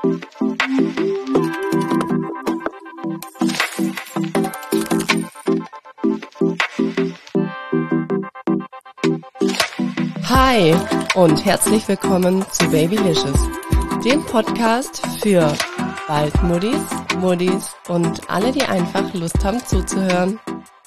Hi und herzlich willkommen zu Babylicious, dem Podcast für Waldmuddis, Muddis und alle, die einfach Lust haben zuzuhören.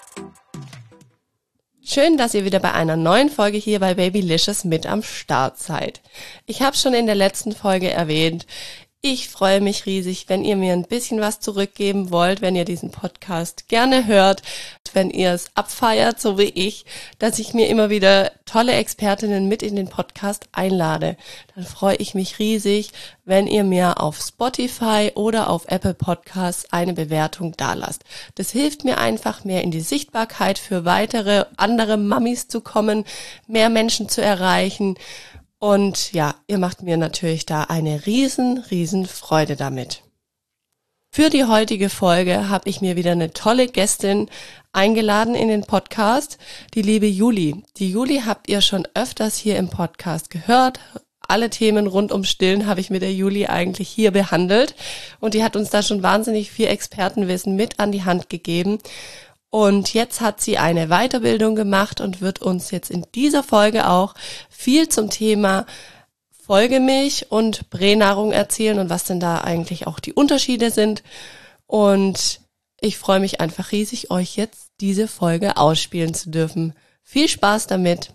Schön, dass ihr wieder bei einer neuen Folge hier bei Babylicious mit am Start seid. Ich habe schon in der letzten Folge erwähnt, ich freue mich riesig, wenn ihr mir ein bisschen was zurückgeben wollt, wenn ihr diesen Podcast gerne hört, wenn ihr es abfeiert, so wie ich, dass ich mir immer wieder tolle Expertinnen mit in den Podcast einlade. Dann freue ich mich riesig, wenn ihr mir auf Spotify oder auf Apple Podcasts eine Bewertung dalasst. Das hilft mir einfach, mehr in die Sichtbarkeit für weitere andere Mammis zu kommen, mehr Menschen zu erreichen. Und ja, ihr macht mir natürlich da eine riesen Freude damit. Für die heutige Folge habe ich mir wieder eine tolle Gästin eingeladen in den Podcast, die liebe Juli. Die Juli habt ihr schon öfters hier im Podcast gehört. Alle Themen rund um Stillen habe ich mit der Juli eigentlich hier behandelt. Und die hat uns da schon wahnsinnig viel Expertenwissen mit an die Hand gegeben. Und jetzt hat sie eine Weiterbildung gemacht und wird uns jetzt in dieser Folge auch viel zum Thema Folgemilch und Pränahrung erzählen und was denn da eigentlich auch die Unterschiede sind. Und ich freue mich einfach riesig, euch jetzt diese Folge ausspielen zu dürfen. Viel Spaß damit!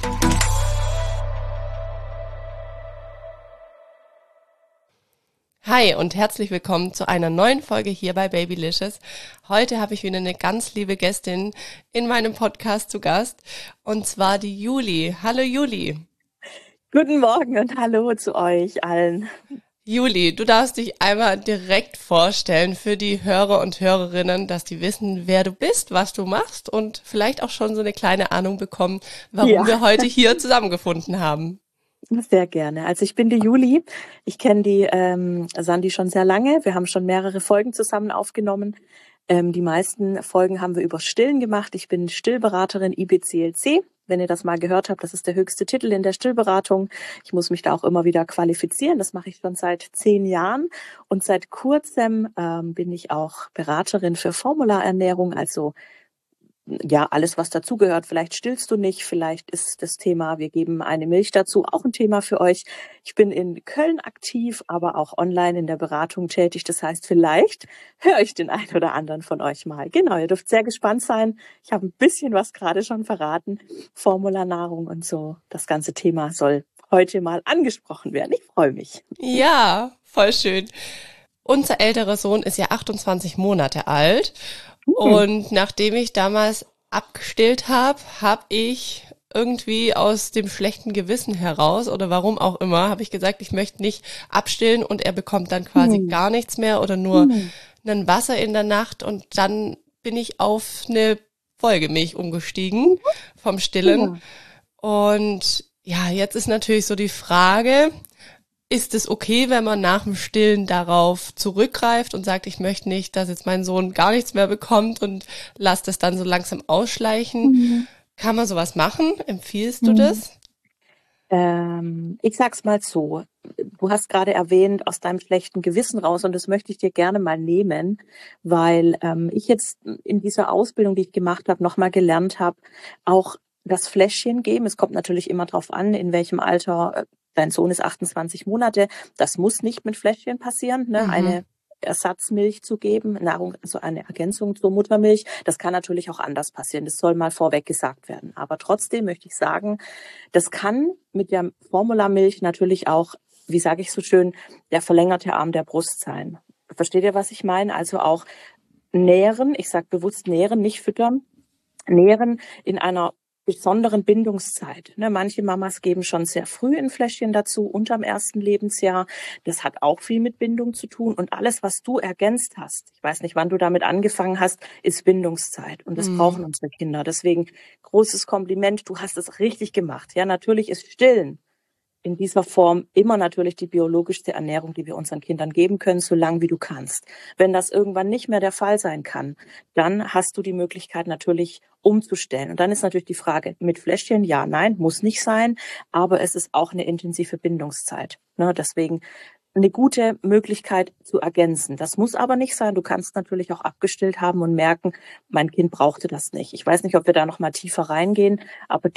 Hi und herzlich willkommen zu einer neuen Folge hier bei Babylicious. Heute habe ich wieder eine ganz liebe Gästin in meinem Podcast zu Gast und zwar die Juli. Hallo Juli. Guten Morgen und hallo zu euch allen. Juli, du darfst dich einmal direkt vorstellen für die Hörer und Hörerinnen, dass die wissen, wer du bist, was du machst und vielleicht auch schon so eine kleine Ahnung bekommen, warum wir heute hier zusammengefunden haben. Sehr gerne. Also ich bin die Juli. Ich kenne die Sandy schon sehr lange. Wir haben schon mehrere Folgen zusammen aufgenommen. Die meisten Folgen haben wir über Stillen gemacht. Ich bin Stillberaterin IBCLC. Wenn ihr das mal gehört habt, das ist der höchste Titel in der Stillberatung. Ich muss mich da auch immer wieder qualifizieren. Das mache ich schon seit 10 Jahren. Und seit kurzem bin ich auch Beraterin für Formularernährung, also ja, alles, was dazugehört. Vielleicht stillst du nicht, vielleicht ist das Thema, wir geben eine Milch dazu, auch ein Thema für euch. Ich bin in Köln aktiv, aber auch online in der Beratung tätig. Das heißt, vielleicht höre ich den einen oder anderen von euch mal. Genau, ihr dürft sehr gespannt sein. Ich habe ein bisschen was gerade schon verraten. Formularnahrung und so. Das ganze Thema soll heute mal angesprochen werden. Ich freue mich. Ja, voll schön. Unser älterer Sohn ist ja 28 Monate alt. Und nachdem ich damals abgestillt habe, habe ich irgendwie aus dem schlechten Gewissen heraus oder warum auch immer, habe ich gesagt, ich möchte nicht abstillen und er bekommt dann quasi gar nichts mehr oder nur ein Wasser in der Nacht und dann bin ich auf eine Folgemilch umgestiegen vom Stillen. Und ja, jetzt ist natürlich so die Frage, ist es okay, wenn man nach dem Stillen darauf zurückgreift und sagt, ich möchte nicht, dass jetzt mein Sohn gar nichts mehr bekommt und lasst es dann so langsam ausschleichen? Kann man sowas machen? Empfiehlst du das? Ich sag's mal so. Du hast gerade erwähnt, aus deinem schlechten Gewissen raus und das möchte ich dir gerne mal nehmen, weil ich jetzt in dieser Ausbildung, die ich gemacht habe, nochmal gelernt habe, auch das Fläschchen geben. Es kommt natürlich immer drauf an, in welchem Alter. Dein Sohn ist 28 Monate. Das muss nicht mit Fläschchen passieren, ne? Eine Ersatzmilch zu geben, Nahrung, also eine Ergänzung zur Muttermilch. Das kann natürlich auch anders passieren. Das soll mal vorweg gesagt werden. Aber trotzdem möchte ich sagen, das kann mit der Formularmilch natürlich auch, wie sage ich so schön, der verlängerte Arm der Brust sein. Versteht ihr, was ich meine? Also auch nähren, ich sage bewusst nähren, nicht füttern, nähren in einer besonderen Bindungszeit. Manche Mamas geben schon sehr früh ein Fläschchen dazu, unterm ersten Lebensjahr. Das hat auch viel mit Bindung zu tun. Und alles, was du ergänzt hast, ich weiß nicht, wann du damit angefangen hast, ist Bindungszeit. Und das brauchen unsere Kinder. Deswegen großes Kompliment, du hast es richtig gemacht. Ja, natürlich ist Stillen in dieser Form immer natürlich die biologischste Ernährung, die wir unseren Kindern geben können, so lange wie du kannst. Wenn das irgendwann nicht mehr der Fall sein kann, dann hast du die Möglichkeit natürlich umzustellen. Und dann ist natürlich die Frage, mit Fläschchen, ja, nein, muss nicht sein, aber es ist auch eine intensive Bindungszeit. Deswegen eine gute Möglichkeit zu ergänzen. Das muss aber nicht sein. Du kannst natürlich auch abgestillt haben und merken, mein Kind brauchte das nicht. Ich weiß nicht, ob wir da noch mal tiefer reingehen, aber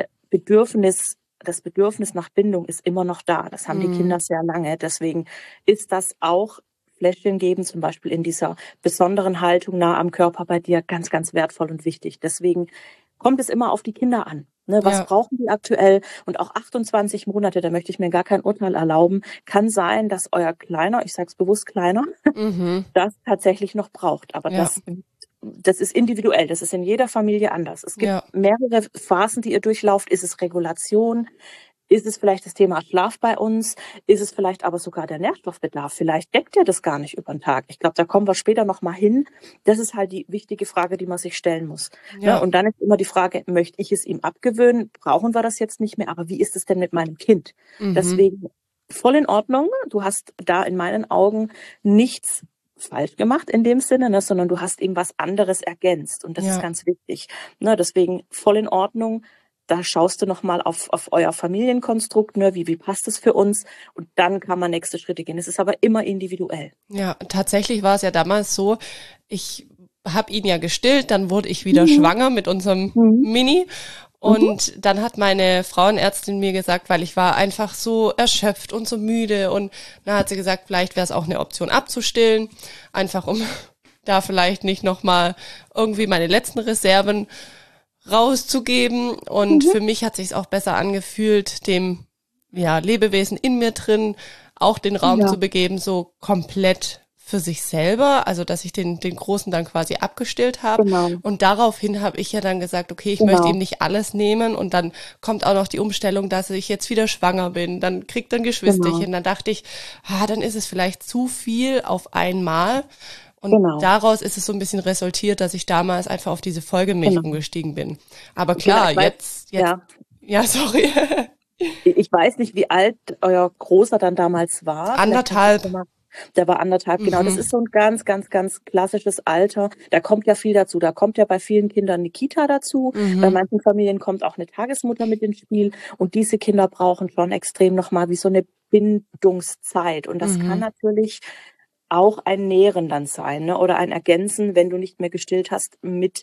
das Bedürfnis nach Bindung ist immer noch da. Das haben die Kinder sehr lange. Deswegen ist das auch Fläschchen geben, zum Beispiel in dieser besonderen Haltung nah am Körper bei dir, ganz, ganz wertvoll und wichtig. Deswegen kommt es immer auf die Kinder an. Ne, was Ja. brauchen die aktuell? Und auch 28 Monate, da möchte ich mir gar kein Urteil erlauben, kann sein, dass euer Kleiner, ich sage es bewusst Kleiner, Mhm. das tatsächlich noch braucht. Aber Ja. das ist individuell, das ist in jeder Familie anders. Es gibt Ja. mehrere Phasen, die ihr durchlauft. Ist es Regulation? Ist es vielleicht das Thema Schlaf bei uns? Ist es vielleicht aber sogar der Nährstoffbedarf? Vielleicht deckt ihr das gar nicht über den Tag. Ich glaube, da kommen wir später noch mal hin. Das ist halt die wichtige Frage, die man sich stellen muss. Ne? Ja. Und dann ist immer die Frage, möchte ich es ihm abgewöhnen? Brauchen wir das jetzt nicht mehr? Aber wie ist es denn mit meinem Kind? Mhm. Deswegen voll in Ordnung. Du hast da in meinen Augen nichts falsch gemacht in dem Sinne, ne, sondern du hast ihm was anderes ergänzt. Und das ist Ja. ganz wichtig. Ne, deswegen voll in Ordnung. Da schaust du nochmal auf euer Familienkonstrukt, ne, wie passt es für uns? Und dann kann man nächste Schritte gehen. Es ist aber immer individuell. Ja, tatsächlich war es ja damals so, ich habe ihn ja gestillt, dann wurde ich wieder schwanger mit unserem Mini. Und dann hat meine Frauenärztin mir gesagt, weil ich war einfach so erschöpft und so müde, und dann hat sie gesagt, vielleicht wäre es auch eine Option abzustillen, einfach um da vielleicht nicht nochmal irgendwie meine letzten Reserven rauszugeben. Und für mich hat sich's auch besser angefühlt, dem Lebewesen in mir drin auch den Raum zu begeben, so komplett für sich selber, also dass ich den Großen dann quasi abgestillt habe. Genau. Und daraufhin habe ich ja dann gesagt, okay, ich möchte ihm nicht alles nehmen, und dann kommt auch noch die Umstellung, dass ich jetzt wieder schwanger bin, dann kriegt er ein Geschwisterchen. Dann dachte ich, dann ist es vielleicht zu viel auf einmal. Und daraus ist es so ein bisschen resultiert, dass ich damals einfach auf diese Folgemilch umgestiegen bin. Aber klar, jetzt sorry. Ich weiß nicht, wie alt euer Großer dann damals war. 1,5. Der war 1,5, genau. Das ist so ein ganz, ganz, ganz klassisches Alter. Da kommt ja viel dazu. Da kommt ja bei vielen Kindern eine Kita dazu. Bei manchen Familien kommt auch eine Tagesmutter mit ins Spiel. Und diese Kinder brauchen schon extrem nochmal wie so eine Bindungszeit. Und das kann natürlich auch ein Nähren dann sein, ne? Oder ein Ergänzen, wenn du nicht mehr gestillt hast,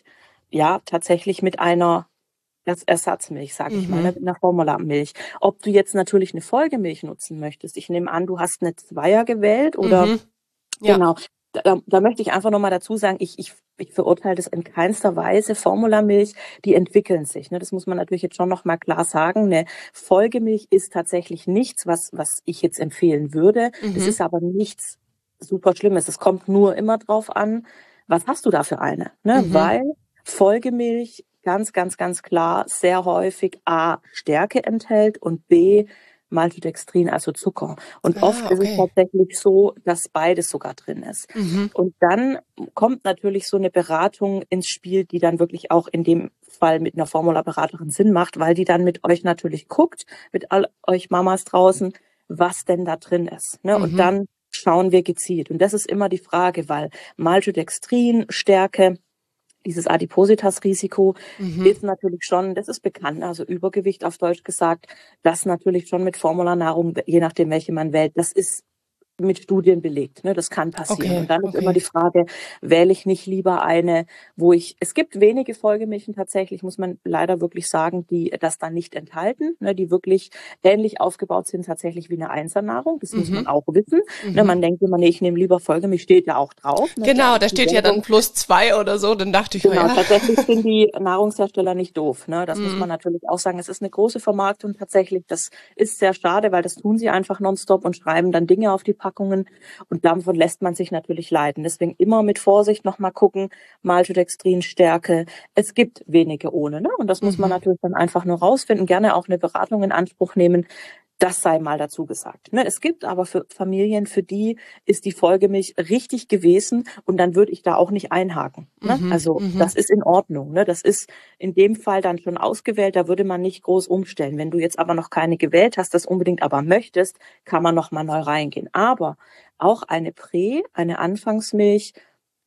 tatsächlich mit einer Ersatzmilch, sage ich mal, mit einer Formulamilch. Ob du jetzt natürlich eine Folgemilch nutzen möchtest. Ich nehme an, du hast eine Zweier gewählt oder genau. Da möchte ich einfach nochmal dazu sagen, ich verurteile das in keinster Weise. Formulamilch, die entwickeln sich. Ne? Das muss man natürlich jetzt schon nochmal klar sagen. Eine Folgemilch ist tatsächlich nichts, was ich jetzt empfehlen würde. Das ist aber nichts super Schlimmes. Es kommt nur immer drauf an, was hast du da für eine? Ne? Weil Folgemilch ganz, ganz, ganz klar sehr häufig A, Stärke enthält und B, Maltodextrin, also Zucker. Und oft ist es tatsächlich so, dass beides sogar drin ist. Und dann kommt natürlich so eine Beratung ins Spiel, die dann wirklich auch in dem Fall mit einer Formulaberaterin Sinn macht, weil die dann mit euch natürlich guckt, mit all euch Mamas draußen, was denn da drin ist. Ne? Und dann schauen wir gezielt. Und das ist immer die Frage, weil Maltodextrin, Stärke, dieses Adipositas-Risiko ist natürlich schon, das ist bekannt, also Übergewicht auf Deutsch gesagt, das natürlich schon mit Formularnahrung, je nachdem, welche man wählt, das ist mit Studien belegt, ne? Das kann passieren. Und dann ist immer die Frage, wähle ich nicht lieber eine, es gibt wenige Folgemilchen tatsächlich, muss man leider wirklich sagen, die das dann nicht enthalten, ne? Die wirklich ähnlich aufgebaut sind tatsächlich wie eine Einsernahrung, das muss man auch wissen. Ne? Man denkt immer, nee, ich nehme lieber Folgemilch, steht ja auch drauf. Ne? Genau, da steht ja dann +2 oder so, dann dachte ich, genau, tatsächlich sind die Nahrungshersteller nicht doof, ne? Das muss man natürlich auch sagen. Es ist eine große Vermarktung tatsächlich, das ist sehr schade, weil das tun sie einfach nonstop und schreiben dann Dinge auf die Packungen, und davon lässt man sich natürlich leiten. Deswegen immer mit Vorsicht nochmal gucken, Maltodextrin, Stärke. Es gibt wenige ohne, ne? Und das muss man natürlich dann einfach nur rausfinden, gerne auch eine Beratung in Anspruch nehmen. Das sei mal dazu gesagt. Ne? Es gibt aber für Familien, für die ist die Folgemilch richtig gewesen, und dann würde ich da auch nicht einhaken. Ne? Also das ist in Ordnung. Ne? Das ist in dem Fall dann schon ausgewählt, da würde man nicht groß umstellen. Wenn du jetzt aber noch keine gewählt hast, das unbedingt aber möchtest, kann man noch mal neu reingehen. Aber auch eine eine Anfangsmilch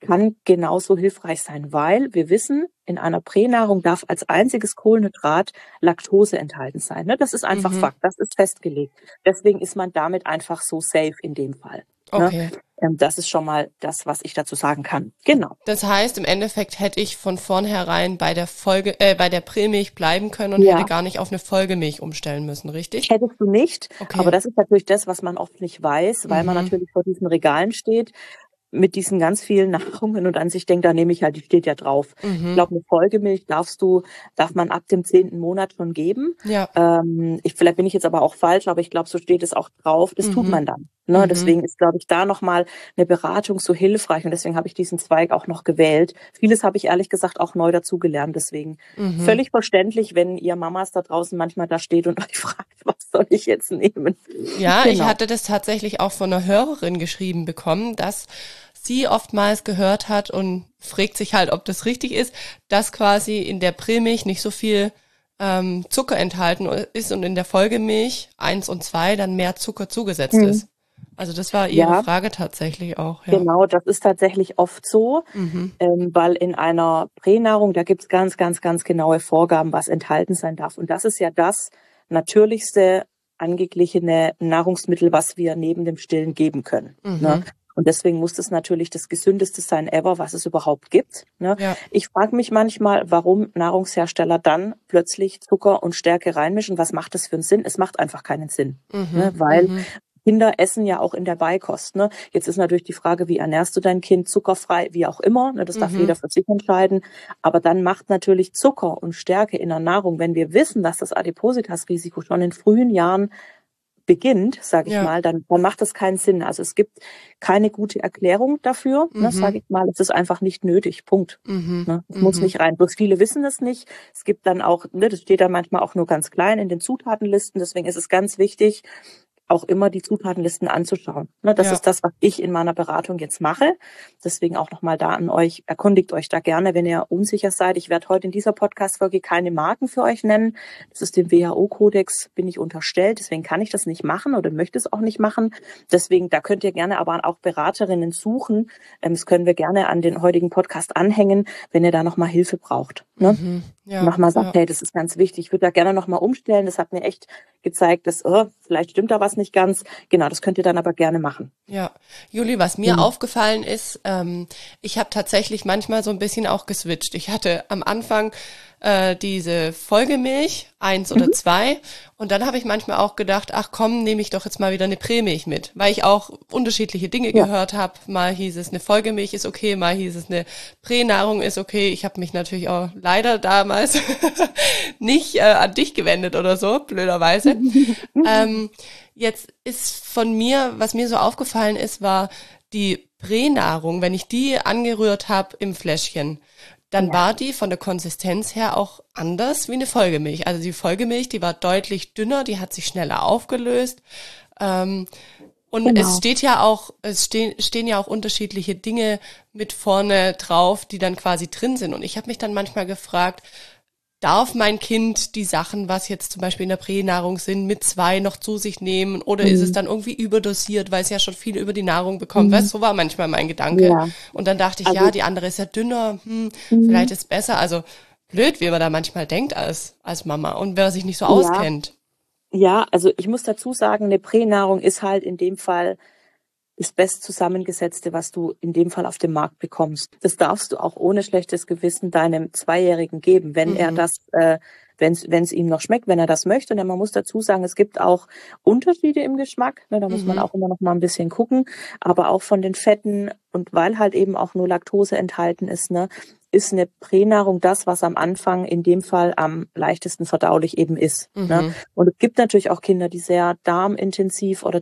kann genauso hilfreich sein, weil wir wissen, in einer Pränahrung darf als einziges Kohlenhydrat Laktose enthalten sein. Ne? Das ist einfach Mhm. Fakt, das ist festgelegt. Deswegen ist man damit einfach so safe in dem Fall. Ne? Okay. Das ist schon mal das, was ich dazu sagen kann. Genau. Das heißt, im Endeffekt hätte ich von vornherein bei der bei der Prämilch bleiben können und hätte Ja, gar nicht auf eine Folgemilch umstellen müssen, richtig? hättest du nicht. Aber Okay. das ist natürlich das, was man oft nicht weiß, weil man Mhm. natürlich vor diesen Regalen steht mit diesen ganz vielen Nahrungen und an sich denkt, da nehme ich halt, die steht ja drauf. Ich Mhm. glaube, eine Folgemilch darf man ab dem 10. Monat schon geben. Ja. Vielleicht bin ich jetzt aber auch falsch, aber ich glaube, so steht es auch drauf. Das tut Mhm. man dann. Ne? Mhm. Deswegen ist, glaube ich, da nochmal eine Beratung so hilfreich und deswegen habe ich diesen Zweig auch noch gewählt. Vieles habe ich ehrlich gesagt auch neu dazugelernt. Deswegen Mhm. völlig verständlich, wenn ihr Mamas da draußen manchmal da steht und euch fragt, was soll ich jetzt nehmen? Ja, ich Genau. hatte das tatsächlich auch von einer Hörerin geschrieben bekommen, dass sie oftmals gehört hat und fragt sich halt, ob das richtig ist, dass quasi in der Prämilch nicht so viel Zucker enthalten ist und in der Folgemilch 1 und 2 dann mehr Zucker zugesetzt Hm. ist. Also das war ihre Ja, Frage tatsächlich auch, ja. genau, das ist tatsächlich oft so, Mhm. weil in einer Pränahrung, da gibt's ganz, ganz, ganz genaue Vorgaben, was enthalten sein darf. Und das ist ja das natürlichste, angeglichene Nahrungsmittel, was wir neben dem Stillen geben können. Ne? Mhm. Und deswegen muss das natürlich das gesündeste sein ever, was es überhaupt gibt. Ne? Ja. Ich frage mich manchmal, warum Nahrungshersteller dann plötzlich Zucker und Stärke reinmischen. Was macht das für einen Sinn? Es macht einfach keinen Sinn. Mhm. Ne? Weil Mhm. Kinder essen ja auch in der Beikost. Ne? Jetzt ist natürlich die Frage, wie ernährst du dein Kind zuckerfrei, wie auch immer. Ne? Das darf Mhm. jeder für sich entscheiden. Aber dann macht natürlich Zucker und Stärke in der Nahrung, wenn wir wissen, dass das Adipositas-Risiko schon in frühen Jahren beginnt, sage ich Ja. mal, dann macht das keinen Sinn. Also es gibt keine gute Erklärung dafür, ne, Mhm. sage ich mal. Es ist einfach nicht nötig. Punkt. Mhm. Ne? Es muss Mhm. nicht rein. Bloß viele wissen das nicht. Es gibt dann auch, ne, das steht dann manchmal auch nur ganz klein in den Zutatenlisten. Deswegen ist es ganz wichtig, auch immer die Zutatenlisten anzuschauen. Ne, das Ja. ist das, was ich in meiner Beratung jetzt mache. Deswegen auch nochmal da an euch, erkundigt euch da gerne, wenn ihr unsicher seid. Ich werde heute in dieser Podcast-Folge keine Marken für euch nennen. Das ist dem WHO-Kodex, bin ich unterstellt. Deswegen kann ich das nicht machen oder möchte es auch nicht machen. Deswegen, da könnt ihr gerne aber auch Beraterinnen suchen. Das können wir gerne an den heutigen Podcast anhängen, wenn ihr da nochmal Hilfe braucht. Ne? Mhm. Ja. Nochmal sagt, Ja. hey, das ist ganz wichtig. Ich würde da gerne nochmal umstellen. Das hat mir echt gezeigt, dass vielleicht stimmt da was nicht ganz. Genau, das könnt ihr dann aber gerne machen. Ja, Juli, was mir Mhm. aufgefallen ist, ich habe tatsächlich manchmal so ein bisschen auch geswitcht. Ich hatte am Anfang diese Folgemilch, 1 oder Mhm. 2, und dann habe ich manchmal auch gedacht, ach komm, nehme ich doch jetzt mal wieder eine Prämilch mit, weil ich auch unterschiedliche Dinge Ja. gehört habe. Mal hieß es, eine Folgemilch ist okay, mal hieß es, eine Pränahrung ist okay. Ich habe mich natürlich auch leider damals nicht an dich gewendet oder so, blöderweise. Jetzt ist von mir, was mir so aufgefallen ist, war die Pränahrung, wenn ich die angerührt habe im Fläschchen, dann Ja, war die von der Konsistenz her auch anders wie eine Folgemilch. Also die Folgemilch, die war deutlich dünner, die hat sich schneller aufgelöst. Und es genau. steht ja auch, stehen ja auch unterschiedliche Dinge mit vorne drauf, die dann quasi drin sind. Und ich habe mich dann manchmal gefragt, darf mein Kind die Sachen, was jetzt zum Beispiel in der Pränahrung sind, mit 2 noch zu sich nehmen oder ist es Mhm. dann irgendwie überdosiert, weil es ja schon viel über die Nahrung bekommt? Weißt Mhm. du, so war manchmal mein Gedanke. Ja, Und dann dachte ich, ja, also die andere ist ja dünner, vielleicht mhm. ist besser. Also blöd, wie man da manchmal denkt als Mama und wer sich nicht so Ja, auskennt. ja, also ich muss dazu sagen, eine Pränahrung ist halt in dem Fall das best zusammengesetzte, was du in dem Fall auf dem Markt bekommst. Das darfst du auch ohne schlechtes Gewissen deinem Zweijährigen geben, wenn er Mhm. das, wenn es ihm noch schmeckt, wenn er das möchte. Und man muss dazu sagen, es gibt auch Unterschiede im Geschmack. Ne, da muss man Mhm. auch immer noch mal ein bisschen gucken. Aber auch von den Fetten und weil halt eben auch nur Laktose enthalten ist, ne, ist eine Pränahrung das, was am Anfang in dem Fall am leichtesten verdaulich eben ist. Ne? Mhm. Und es gibt natürlich auch Kinder, die sehr darmintensiv oder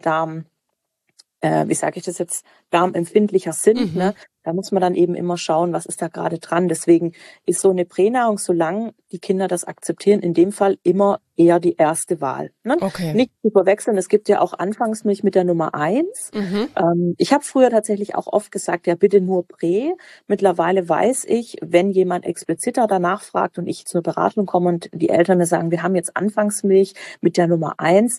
wie sage ich das jetzt, darmempfindlicher sind. Mhm. Ne? Da muss man dann eben immer schauen, was ist da gerade dran. Deswegen ist so eine Pränahrung, solange die Kinder das akzeptieren, in dem Fall immer eher die erste Wahl. Ne? Okay. Nicht zu verwechseln, es gibt ja auch Anfangsmilch mit der Nummer 1. Mhm. Ich habe früher tatsächlich auch oft gesagt, ja bitte nur Prä. Mittlerweile weiß ich, wenn jemand expliziter danach fragt und ich zur Beratung komme und die Eltern mir sagen, wir haben jetzt Anfangsmilch mit der Nummer 1,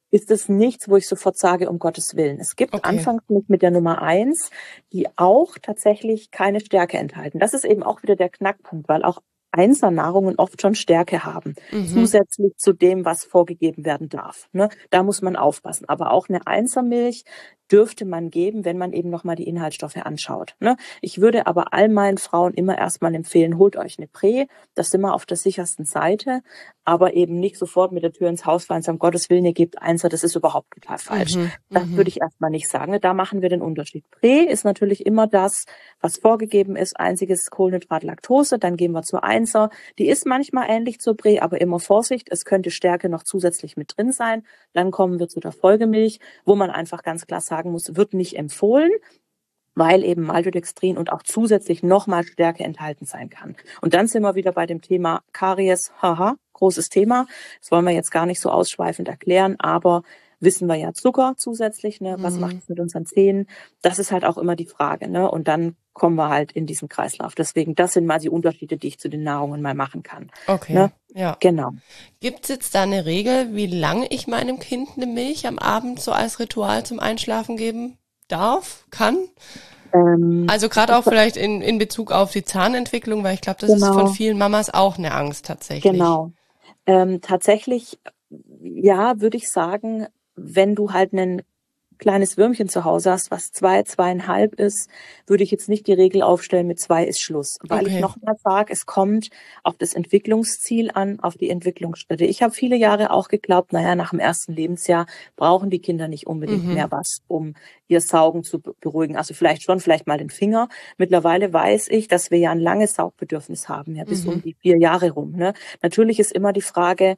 ist es nichts, wo ich sofort sage, um Gottes Willen. Es gibt anfangs mit der Nummer 1, die auch tatsächlich keine Stärke enthalten. Das ist eben auch wieder der Knackpunkt, weil auch Einsernahrungen oft schon Stärke haben, zusätzlich zu dem, was vorgegeben werden darf. Ne? Da muss man aufpassen. Aber auch eine Einsermilch dürfte man geben, wenn man eben nochmal die Inhaltsstoffe anschaut. Ne? Ich würde aber all meinen Frauen immer erstmal empfehlen, holt euch eine Prä, das sind wir auf der sichersten Seite, aber eben nicht sofort mit der Tür ins Haus fallen, um Gottes Willen, ihr gebt Einser, das ist überhaupt total falsch. Das würde ich erstmal nicht sagen. Da machen wir den Unterschied. Prä ist natürlich immer das, was vorgegeben ist, einziges Kohlenhydrat, Laktose, dann gehen wir zur Einser. Die ist manchmal ähnlich zur Prä, aber immer Vorsicht, es könnte Stärke noch zusätzlich mit drin sein. Dann kommen wir zu der Folgemilch, wo man einfach ganz klar sagen muss, wird nicht empfohlen, weil eben Maltodextrin und auch zusätzlich nochmal Stärke enthalten sein kann. Und dann sind wir wieder bei dem Thema Karies, großes Thema. Das wollen wir jetzt gar nicht so ausschweifend erklären, aber wissen wir ja Zucker zusätzlich, ne? Was macht es mit unseren Zähnen? Das ist halt auch immer die Frage, ne? Und dann kommen wir halt in diesen Kreislauf. Deswegen, das sind mal die Unterschiede, die ich zu den Nahrungen mal machen kann. Okay, ne? Ja. Genau. Gibt es jetzt da eine Regel, wie lange ich meinem Kind eine Milch am Abend so als Ritual zum Einschlafen geben darf, kann? Also gerade auch vielleicht in Bezug auf die Zahnentwicklung, weil ich glaube, das ist von vielen Mamas auch eine Angst tatsächlich. Genau. Tatsächlich, ja, würde ich sagen, wenn du halt ein kleines Würmchen zu Hause hast, was 2, 2,5 ist, würde ich jetzt nicht die Regel aufstellen, mit 2 ist Schluss. Weil ich nochmal sage, es kommt auf das Entwicklungsziel an, auf die Entwicklungsstätte. Ich habe viele Jahre auch geglaubt, nach dem ersten Lebensjahr brauchen die Kinder nicht unbedingt mehr was, um ihr Saugen zu beruhigen. Also vielleicht schon, vielleicht mal den Finger. Mittlerweile weiß ich, dass wir ja ein langes Saugbedürfnis haben, ja bis um die 4 Jahre rum. Ne? Natürlich ist immer die Frage,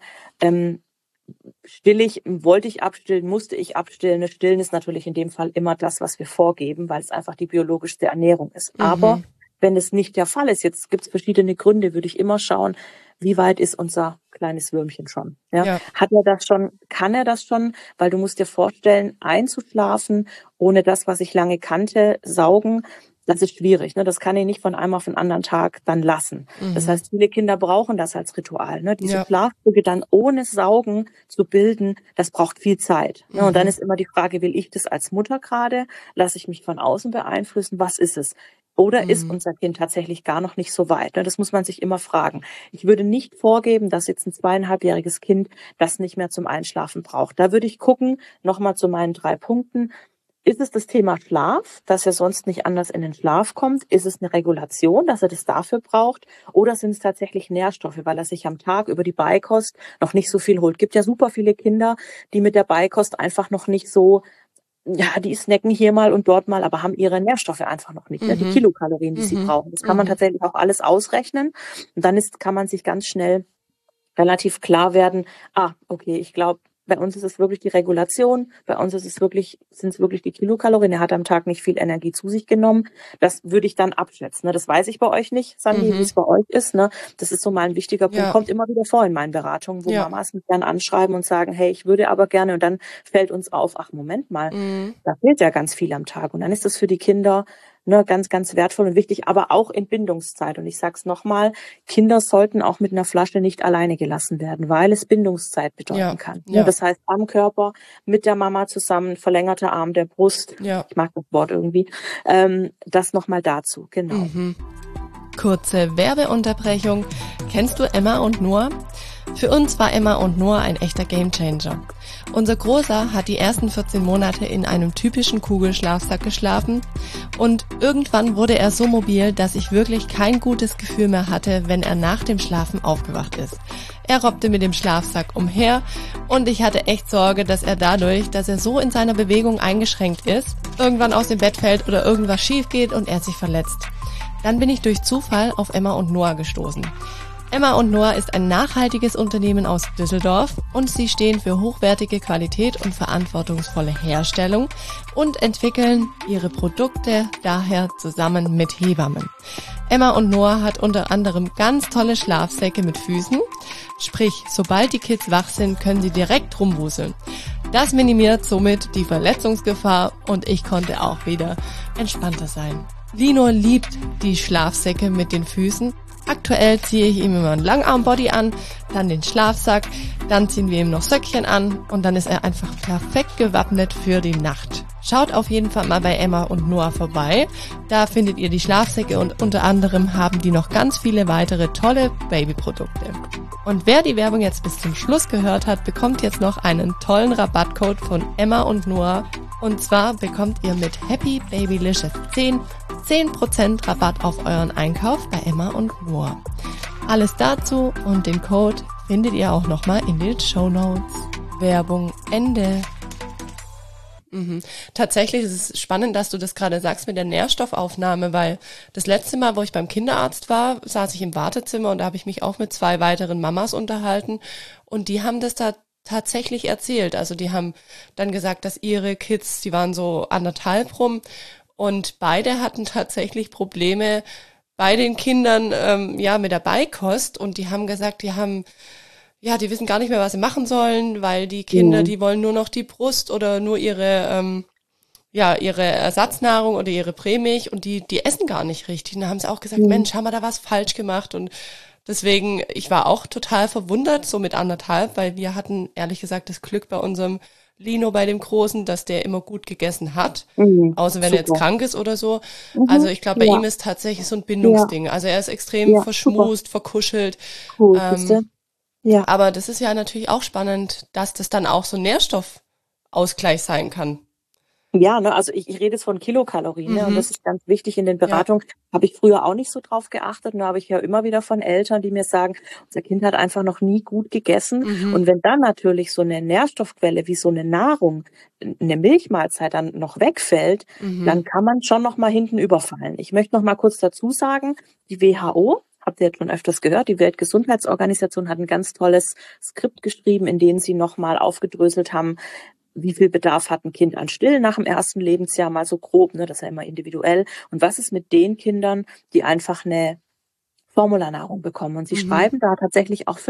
wollte ich abstillen, musste ich abstillen. Stillen ist natürlich in dem Fall immer das, was wir vorgeben, weil es einfach die biologischste Ernährung ist. Aber wenn es nicht der Fall ist, jetzt gibt es verschiedene Gründe, würde ich immer schauen, wie weit ist unser kleines Würmchen schon? Ja? Hat er das schon? Kann er das schon? Weil du musst dir vorstellen, einzuschlafen, ohne das, was ich lange kannte, saugen, das ist schwierig. Ne? Das kann ich nicht von einem auf den anderen Tag dann lassen. Das heißt, viele Kinder brauchen das als Ritual. Ne? Diese Schlafbrücke dann ohne Saugen zu bilden, das braucht viel Zeit. Ne? Und dann ist immer die Frage, will ich das als Mutter gerade? Lasse ich mich von außen beeinflussen? Was ist es? Oder ist unser Kind tatsächlich gar noch nicht so weit? Ne? Das muss man sich immer fragen. Ich würde nicht vorgeben, dass jetzt ein 2,5-jähriges Kind das nicht mehr zum Einschlafen braucht. Da würde ich gucken, nochmal zu meinen 3 Punkten. Ist es das Thema Schlaf, dass er sonst nicht anders in den Schlaf kommt? Ist es eine Regulation, dass er das dafür braucht? Oder sind es tatsächlich Nährstoffe, weil er sich am Tag über die Beikost noch nicht so viel holt? Es gibt ja super viele Kinder, die mit der Beikost einfach noch nicht so, die snacken hier mal und dort mal, aber haben ihre Nährstoffe einfach noch nicht, die Kilokalorien, die sie brauchen. Das kann man tatsächlich auch alles ausrechnen. Und dann kann man sich ganz schnell relativ klar werden, okay, ich glaube, bei uns ist es wirklich die Regulation, bei uns sind es wirklich die Kilokalorien. Er hat am Tag nicht viel Energie zu sich genommen. Das würde ich dann abschätzen. Ne? Das weiß ich bei euch nicht, Sandy, wie es bei euch ist. Ne? Das ist so mal ein wichtiger Punkt. Kommt immer wieder vor in meinen Beratungen, wo Mamas mich dann anschreiben und sagen, hey, ich würde aber gerne. Und dann fällt uns auf, Moment mal, da fehlt ja ganz viel am Tag. Und dann ist das für die Kinder ganz, ganz wertvoll und wichtig, aber auch in Bindungszeit. Und ich sag's nochmal, Kinder sollten auch mit einer Flasche nicht alleine gelassen werden, weil es Bindungszeit bedeuten kann. Ja. Das heißt, am Körper, mit der Mama zusammen, verlängerter Arm der Brust. Ja. Ich mag das Wort irgendwie. Das nochmal dazu, genau. Kurze Werbeunterbrechung. Kennst du Emma und Noah? Für uns war Emma und Noah ein echter Gamechanger. Unser Großer hat die ersten 14 Monate in einem typischen Kugelschlafsack geschlafen und irgendwann wurde er so mobil, dass ich wirklich kein gutes Gefühl mehr hatte, wenn er nach dem Schlafen aufgewacht ist. Er robbte mit dem Schlafsack umher und ich hatte echt Sorge, dass er dadurch, dass er so in seiner Bewegung eingeschränkt ist, irgendwann aus dem Bett fällt oder irgendwas schief geht und er sich verletzt. Dann bin ich durch Zufall auf Emma und Noah gestoßen. Emma und Noah ist ein nachhaltiges Unternehmen aus Düsseldorf und sie stehen für hochwertige Qualität und verantwortungsvolle Herstellung und entwickeln ihre Produkte daher zusammen mit Hebammen. Emma und Noah hat unter anderem ganz tolle Schlafsäcke mit Füßen, sprich, sobald die Kids wach sind, können sie direkt rumwuseln. Das minimiert somit die Verletzungsgefahr und ich konnte auch wieder entspannter sein. Lino liebt die Schlafsäcke mit den Füßen. Aktuell ziehe ich ihm immer einen Langarm-Body an, dann den Schlafsack, dann ziehen wir ihm noch Söckchen an und dann ist er einfach perfekt gewappnet für die Nacht. Schaut auf jeden Fall mal bei Emma und Noah vorbei. Da findet ihr die Schlafsäcke und unter anderem haben die noch ganz viele weitere tolle Babyprodukte. Und wer die Werbung jetzt bis zum Schluss gehört hat, bekommt jetzt noch einen tollen Rabattcode von Emma und Noah. Und zwar bekommt ihr mit Happy Babylicious 10% Rabatt auf euren Einkauf bei Emma und Noah. Alles dazu und den Code findet ihr auch nochmal in den Shownotes. Werbung Ende. Tatsächlich ist es spannend, dass du das gerade sagst mit der Nährstoffaufnahme, weil das letzte Mal, wo ich beim Kinderarzt war, saß ich im Wartezimmer und da habe ich mich auch mit 2 weiteren Mamas unterhalten und die haben das da tatsächlich erzählt. Also die haben dann gesagt, dass ihre Kids, die waren so 1,5 rum und beide hatten tatsächlich Probleme bei den Kindern mit der Beikost und die haben gesagt, die wissen gar nicht mehr, was sie machen sollen, weil die Kinder, die wollen nur noch die Brust oder nur ihre Ersatznahrung oder ihre Prämilch und die essen gar nicht richtig. Und da haben sie auch gesagt, Mensch, haben wir da was falsch gemacht? Und deswegen, ich war auch total verwundert, so mit 1,5, weil wir hatten ehrlich gesagt das Glück bei unserem Lino, bei dem Großen, dass der immer gut gegessen hat, außer wenn er jetzt krank ist oder so. Also ich glaube, bei ihm ist tatsächlich so ein Bindungsding. Also er ist extrem verschmust, verkuschelt. Cool, ja. Aber das ist ja natürlich auch spannend, dass das dann auch so ein Nährstoffausgleich sein kann. Ja, ne, also ich rede jetzt von Kilokalorien, ne, und das ist ganz wichtig in den Beratungen. Habe ich früher auch nicht so drauf geachtet, und da habe ich ja immer wieder von Eltern, die mir sagen, unser Kind hat einfach noch nie gut gegessen. Und wenn dann natürlich so eine Nährstoffquelle wie so eine Nahrung, eine Milchmahlzeit dann noch wegfällt, dann kann man schon noch mal hinten überfallen. Ich möchte noch mal kurz dazu sagen, die WHO, habt ihr jetzt schon öfters gehört, die Weltgesundheitsorganisation hat ein ganz tolles Skript geschrieben, in dem sie noch mal aufgedröselt haben, wie viel Bedarf hat ein Kind an Stillen nach dem ersten Lebensjahr, mal so grob, ne, das ist ja immer individuell. Und was ist mit den Kindern, die einfach eine Formularnahrung bekommen? Und sie schreiben da tatsächlich auch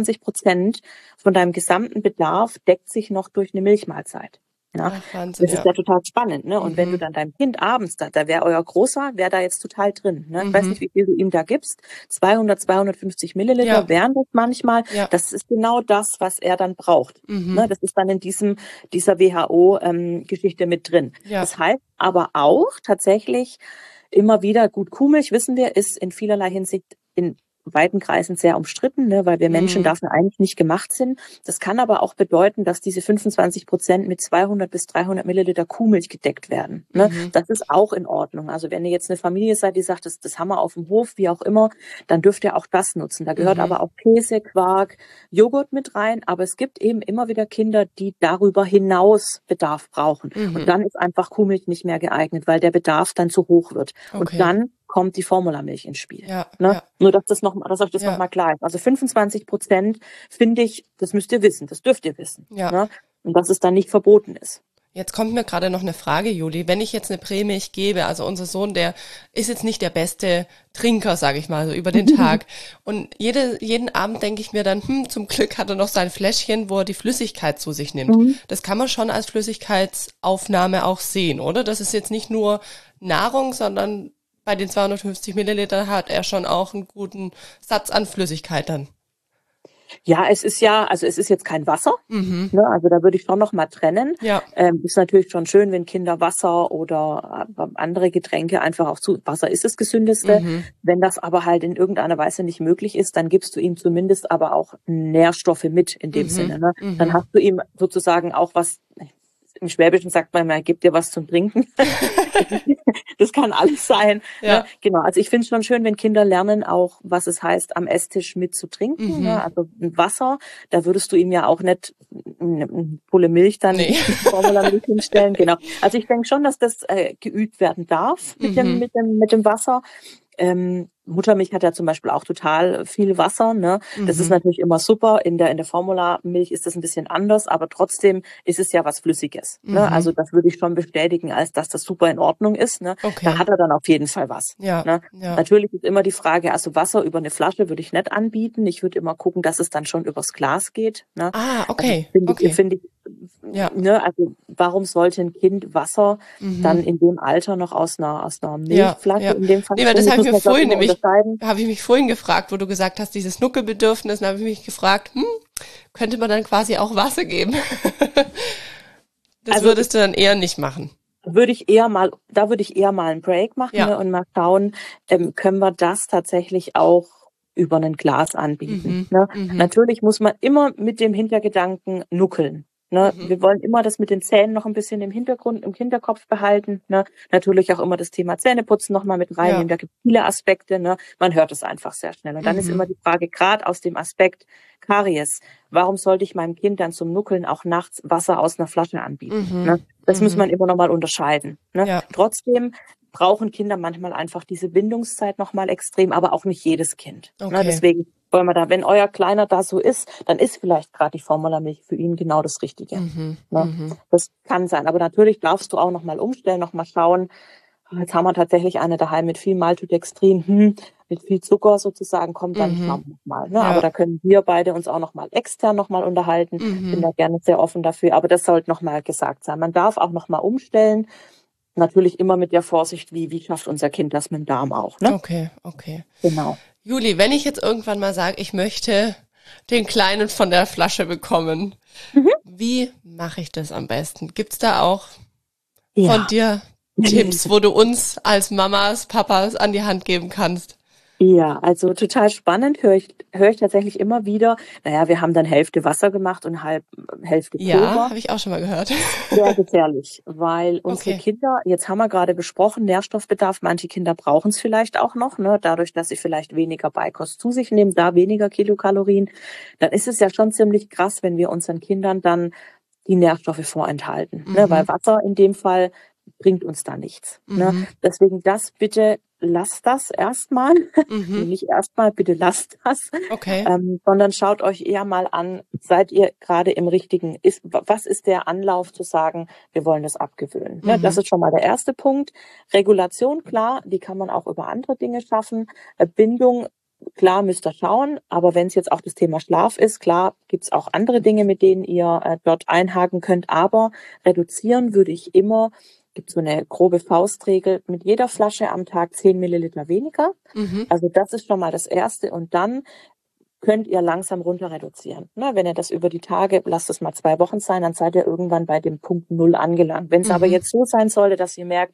25% von deinem gesamten Bedarf deckt sich noch durch eine Milchmahlzeit. Ja, Ach, Wahnsinn, das ist ja total spannend, ne? Und wenn du dann deinem Kind abends, da wäre euer Großer, wäre da jetzt total drin, ne? Ich weiß nicht, wie viel du ihm da gibst. 200, 250 Milliliter wären das manchmal. Ja. Das ist genau das, was er dann braucht. Ne? Das ist dann in dieser WHO-Geschichte mit drin. Ja. Das heißt aber auch tatsächlich immer wieder, gut, Kuhmilch, wissen wir, ist in vielerlei Hinsicht in weiten Kreisen sehr umstritten, ne, weil wir Menschen dafür eigentlich nicht gemacht sind. Das kann aber auch bedeuten, dass diese 25% mit 200 bis 300 Milliliter Kuhmilch gedeckt werden. Ne? Das ist auch in Ordnung. Also wenn ihr jetzt eine Familie seid, die sagt, das haben wir auf dem Hof, wie auch immer, dann dürft ihr auch das nutzen. Da gehört aber auch Käse, Quark, Joghurt mit rein. Aber es gibt eben immer wieder Kinder, die darüber hinaus Bedarf brauchen. Und dann ist einfach Kuhmilch nicht mehr geeignet, weil der Bedarf dann zu hoch wird. Okay. Und dann kommt die Formularmilch ins Spiel. Ja, ne? Ja. Nur, dass euch das nochmal klar ist. Also 25% finde ich, das müsst ihr wissen, das dürft ihr wissen. Ja. Ne? Und dass es dann nicht verboten ist. Jetzt kommt mir gerade noch eine Frage, Juli. Wenn ich jetzt eine Prämilch gebe, also unser Sohn, der ist jetzt nicht der beste Trinker, sage ich mal, so über den Tag. Und jeden Abend denke ich mir dann, zum Glück hat er noch sein Fläschchen, wo er die Flüssigkeit zu sich nimmt. Das kann man schon als Flüssigkeitsaufnahme auch sehen, oder? Das ist jetzt nicht nur Nahrung, sondern bei den 250 Milliliter hat er schon auch einen guten Satz an Flüssigkeit dann. Ja, es ist jetzt kein Wasser, ne? Also da würde ich schon noch mal trennen. Ja. Ist natürlich schon schön, wenn Kinder Wasser oder andere Getränke einfach auch Wasser ist das Gesündeste. Wenn das aber halt in irgendeiner Weise nicht möglich ist, dann gibst du ihm zumindest aber auch Nährstoffe mit in dem Sinne. Ne? Dann hast du ihm sozusagen auch was. Im Schwäbischen sagt man gibt dir was zum Trinken. Das kann alles sein. Ja. Ne? Genau. Also ich finde es schon schön, wenn Kinder lernen auch, was es heißt, am Esstisch mit zu trinken. Ne? Also ein Wasser, da würdest du ihm ja auch nicht eine Pulle Milch dann Formularmilch hinstellen. Genau. Also ich denke schon, dass das geübt werden darf mit dem Wasser. Muttermilch hat ja zum Beispiel auch total viel Wasser, ne? Das ist natürlich immer super. In der Formularmilch ist das ein bisschen anders, aber trotzdem ist es ja was Flüssiges. Ne? Also das würde ich schon bestätigen, als dass das super in Ordnung ist. Ne? Okay. Da hat er dann auf jeden Fall was. Ja, ne? Ja. Natürlich ist immer die Frage, also Wasser über eine Flasche würde ich nicht anbieten. Ich würde immer gucken, dass es dann schon übers Glas geht. Ne? Ah, okay. Also finde ich Ja. Ne, also warum sollte ein Kind Wasser dann in dem Alter noch aus einer Milchflasche in dem Fall Nee, weil das trinken? habe ich mir vorhin nämlich, unterscheiden. habe ich mich vorhin gefragt, wo du gesagt hast, dieses Nuckelbedürfnis, dann habe ich mich gefragt, könnte man dann quasi auch Wasser geben? Das Also würdest du dann eher nicht machen. da würde ich eher mal einen Break machen, Ja. ne, und mal schauen, können wir das tatsächlich auch über ein Glas anbieten. Ne? Natürlich muss man immer mit dem Hintergedanken nuckeln. Ne? Wir wollen immer das mit den Zähnen noch ein bisschen im Hinterkopf behalten. Ne? Natürlich auch immer das Thema Zähneputzen noch mal mit reinnehmen. Da gibt es viele Aspekte. Ne? Man hört es einfach sehr schnell. Und dann ist immer die Frage, gerade aus dem Aspekt Karies, warum sollte ich meinem Kind dann zum Nuckeln auch nachts Wasser aus einer Flasche anbieten? Ne? Das muss man immer noch mal unterscheiden. Ne? Ja. Trotzdem brauchen Kinder manchmal einfach diese Bindungszeit noch mal extrem, aber auch nicht jedes Kind. Okay. Ne? Deswegen wollen wir da, wenn euer Kleiner da so ist, dann ist vielleicht gerade die Formulamilch für ihn genau das Richtige. Ne? Das kann sein. Aber natürlich darfst du auch noch mal umstellen, noch mal schauen. Jetzt haben wir tatsächlich eine daheim mit viel Maltodextrin, mit viel Zucker sozusagen, kommt dann schauen wir mal. Ne? Ja. Aber da können wir beide uns auch noch mal extern noch mal unterhalten. Bin da gerne sehr offen dafür. Aber das sollte noch mal gesagt sein. Man darf auch noch mal umstellen. Natürlich immer mit der Vorsicht, wie schafft unser Kind das mit dem Darm auch. Ne? Okay. Genau. Juli, wenn ich jetzt irgendwann mal sage, ich möchte den Kleinen von der Flasche bekommen, wie mache ich das am besten? Gibt's da auch von dir Tipps, wo du uns als Mamas, Papas an die Hand geben kannst? Ja, also total spannend, höre ich tatsächlich immer wieder. Naja, wir haben dann Hälfte Wasser gemacht und Hälfte Pulver. Ja, habe ich auch schon mal gehört. Sehr gefährlich, weil unsere Kinder, jetzt haben wir gerade besprochen, Nährstoffbedarf, manche Kinder brauchen es vielleicht auch noch, ne, dadurch, dass sie vielleicht weniger Beikost zu sich nehmen, da weniger Kilokalorien, dann ist es ja schon ziemlich krass, wenn wir unseren Kindern dann die Nährstoffe vorenthalten, ne, weil Wasser in dem Fall bringt uns da nichts. Ne? Deswegen das bitte lasst das erstmal, nicht erstmal, bitte lasst das, sondern schaut euch eher mal an, seid ihr gerade im richtigen, was ist der Anlauf zu sagen, wir wollen das abgewöhnen. Ne? Das ist schon mal der erste Punkt. Regulation, klar, die kann man auch über andere Dinge schaffen. Bindung, klar, müsst ihr schauen, aber wenn es jetzt auch das Thema Schlaf ist, klar, gibt es auch andere Dinge, mit denen ihr dort einhaken könnt, aber reduzieren würde ich immer, gibt so eine grobe Faustregel, mit jeder Flasche am Tag 10 Milliliter weniger. Also das ist schon mal das Erste und dann könnt ihr langsam runter reduzieren. Na, wenn ihr das über die Tage, lasst es mal 2 Wochen sein, dann seid ihr irgendwann bei dem Punkt 0 angelangt. Wenn es aber jetzt so sein sollte, dass ihr merkt,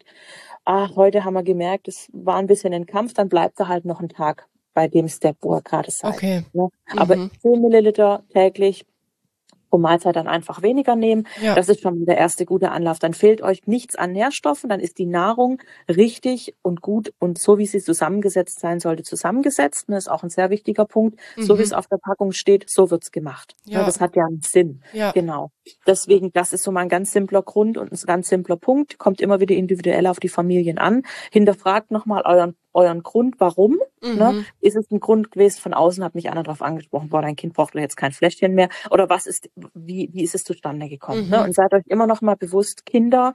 heute haben wir gemerkt, es war ein bisschen ein Kampf, dann bleibt ihr halt noch einen Tag bei dem Step, wo ihr gerade seid. Ne? Aber 10 Milliliter täglich pro Mahlzeit dann einfach weniger nehmen. Ja. Das ist schon der erste gute Anlauf. Dann fehlt euch nichts an Nährstoffen, dann ist die Nahrung richtig und gut und so, wie sie zusammengesetzt sein sollte, zusammengesetzt. Das ist auch ein sehr wichtiger Punkt. So wie es auf der Packung steht, so wird's gemacht. Ja. Das hat ja einen Sinn. Ja. Genau. Deswegen, das ist so mal ein ganz simpler Grund und ein ganz simpler Punkt. Kommt immer wieder individuell auf die Familien an. Hinterfragt nochmal euren Grund, warum. Ne? Ist es ein Grund gewesen, von außen hat mich einer darauf angesprochen, boah, dein Kind braucht doch jetzt kein Fläschchen mehr. Oder wie ist es zustande gekommen? Ne? Und seid euch immer noch mal bewusst, Kinder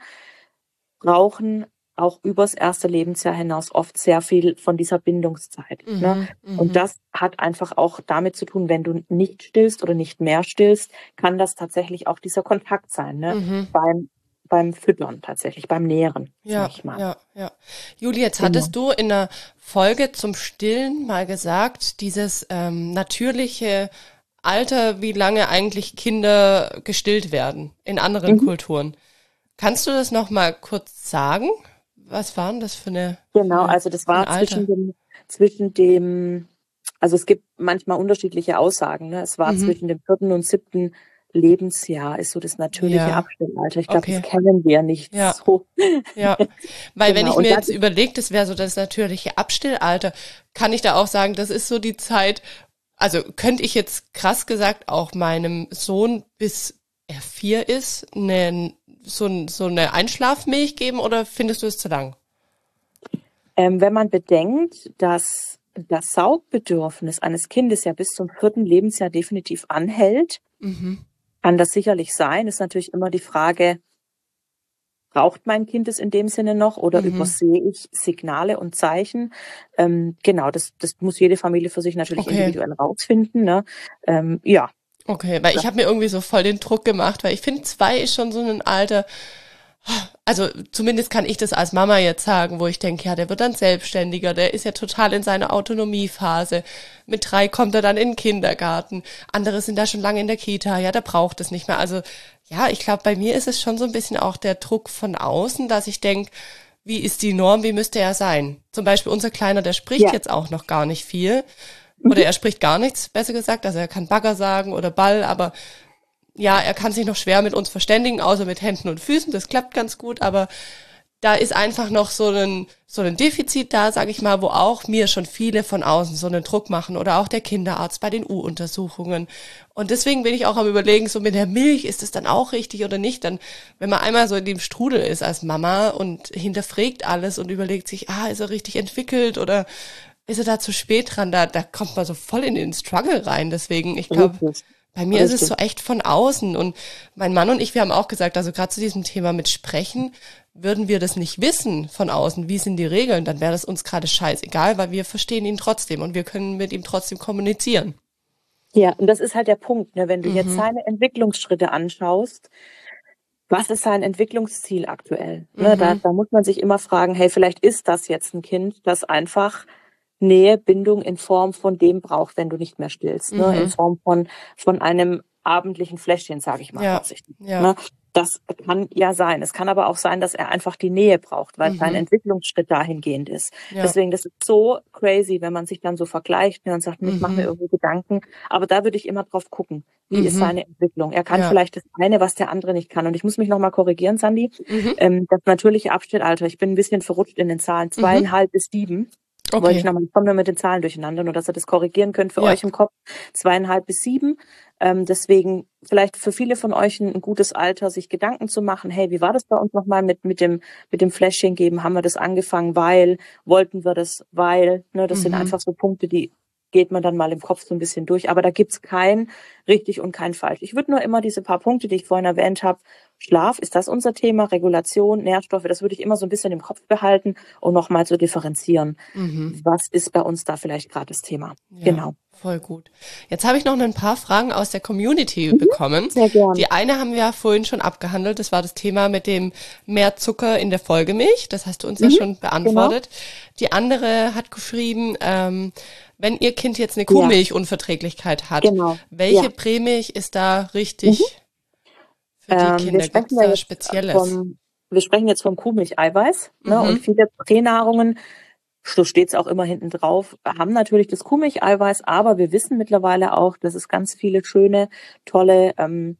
brauchen auch übers erste Lebensjahr hinaus oft sehr viel von dieser Bindungszeit. Ne? Und das hat einfach auch damit zu tun, wenn du nicht stillst oder nicht mehr stillst, kann das tatsächlich auch dieser Kontakt sein, ne? Beim Füttern tatsächlich, beim Nähren. Ja. Juli, jetzt hattest du in der Folge zum Stillen mal gesagt, dieses natürliche Alter, wie lange eigentlich Kinder gestillt werden in anderen Kulturen. Kannst du das noch mal kurz sagen? Was waren das für eine? Genau, also das war zwischen dem, also es gibt manchmal unterschiedliche Aussagen. Ne? Es war zwischen dem 4. und 7. Lebensjahr ist so das natürliche Abstillalter. Ich glaube, das kennen wir nicht so. Ja, weil wenn ich mir jetzt überlege, das wäre so das natürliche Abstillalter, kann ich da auch sagen, das ist so die Zeit, also könnte ich jetzt krass gesagt auch meinem Sohn, bis er 4 ist, so eine Einschlafmilch geben oder findest du es zu lang? Wenn man bedenkt, dass das Saugbedürfnis eines Kindes ja bis zum 4. Lebensjahr definitiv anhält, kann das sicherlich sein. Ist natürlich immer die Frage, braucht mein Kind es in dem Sinne noch oder übersehe ich Signale und Zeichen? Genau, das muss jede Familie für sich natürlich individuell rausfinden. Ne? Okay, weil ich habe mir irgendwie so voll den Druck gemacht, weil ich finde, 2 ist schon so ein Alter, also zumindest kann ich das als Mama jetzt sagen, wo ich denke, ja, der wird dann selbstständiger, der ist ja total in seiner Autonomiephase. Mit 3 kommt er dann in den Kindergarten. Andere sind da schon lange in der Kita, ja, der braucht es nicht mehr. Also ja, ich glaube, bei mir ist es schon so ein bisschen auch der Druck von außen, dass ich denke, wie ist die Norm, wie müsste er sein? Zum Beispiel unser Kleiner, der spricht Ja. jetzt auch noch gar nicht viel. Oder Mhm. er spricht gar nichts, besser gesagt. Also er kann Bagger sagen oder Ball, aber ja, er kann sich noch schwer mit uns verständigen, außer mit Händen und Füßen. Das klappt ganz gut, aber da ist einfach noch so ein Defizit da, sage ich mal, wo auch mir schon viele von außen so einen Druck machen oder auch der Kinderarzt bei den U-Untersuchungen. Und deswegen bin ich auch am Überlegen, so mit der Milch, ist es dann auch richtig oder nicht? Dann, wenn man einmal so in dem Strudel ist als Mama und hinterfragt alles und überlegt sich, ist er richtig entwickelt oder ist er da zu spät dran? Da kommt man so voll in den Struggle rein. Deswegen, ich glaube, Richtig, bei mir ist es richtig. so echt von außen. Und mein Mann und ich, wir haben auch gesagt, also gerade zu diesem Thema mit Sprechen, würden wir das nicht wissen von außen, wie sind die Regeln, dann wäre das uns gerade scheißegal, weil wir verstehen ihn trotzdem und wir können mit ihm trotzdem kommunizieren. Ja, und das ist halt der Punkt, ne? Wenn du jetzt Mhm, seine Entwicklungsschritte anschaust, was ist sein Entwicklungsziel aktuell? Ne, da, mhm, da muss man sich immer fragen, hey, vielleicht ist das jetzt ein Kind, das einfach Nähe, Bindung in Form von dem braucht, wenn du nicht mehr stillst, ne? In mhm. Form von einem abendlichen Fläschchen, sage ich mal Ja, vorsichtig. ja, Ne? Das kann ja sein. Es kann aber auch sein, dass er einfach die Nähe braucht, weil sein mhm, Entwicklungsschritt dahingehend ist. ja, Deswegen, das ist so crazy, wenn man sich dann so vergleicht, ne, und sagt, ich mache mir mhm, irgendwie Gedanken. Aber da würde ich immer drauf gucken, wie ist mhm, seine Entwicklung. Er kann ja, vielleicht das eine, was der andere nicht kann. Und ich muss mich nochmal korrigieren, Sandy. mhm, Das natürliche Abstellalter, ich bin ein bisschen verrutscht in den Zahlen, mhm. 2,5 bis 7. Wollte ich Okay. nochmal, ich komme nur mit den Zahlen durcheinander, nur dass ihr das korrigieren könnt für Ja. euch im Kopf. 2,5 bis 7. Deswegen vielleicht für viele von euch ein gutes Alter, sich Gedanken zu machen, hey, wie war das bei uns nochmal mit dem Fläschchen geben? Haben wir das angefangen, weil, wollten wir das, weil, ne, das sind Mhm. einfach so Punkte, die geht man dann mal im Kopf so ein bisschen durch. Aber da gibt's kein richtig und kein falsch. Ich würde nur immer diese paar Punkte, die ich vorhin erwähnt habe, Schlaf, ist das unser Thema, Regulation, Nährstoffe, das würde ich immer so ein bisschen im Kopf behalten und nochmal so differenzieren. Mhm. Was ist bei uns da vielleicht gerade das Thema? Ja, Genau. voll gut. Jetzt habe ich noch ein paar Fragen aus der Community Mhm. bekommen. Sehr gern. Die eine haben wir ja vorhin schon abgehandelt. Das war das Thema mit dem mehr Zucker in der Folgemilch. Das hast du uns ja Mhm. schon Genau. beantwortet. Die andere hat geschrieben, wenn ihr Kind jetzt eine Ja, Kuhmilchunverträglichkeit hat, genau. welche Ja. Prämilch ist da Mhm. richtig für die Wir Kinder? sprechen Gibt's ja da jetzt Spezielles? wir sprechen jetzt vom Kuhmilcheiweiß, ne? Und Mhm, viele Pränahrungen, so steht's auch immer hinten drauf, haben natürlich das Kuhmilcheiweiß, aber wir wissen mittlerweile auch, dass es ganz viele schöne, tolle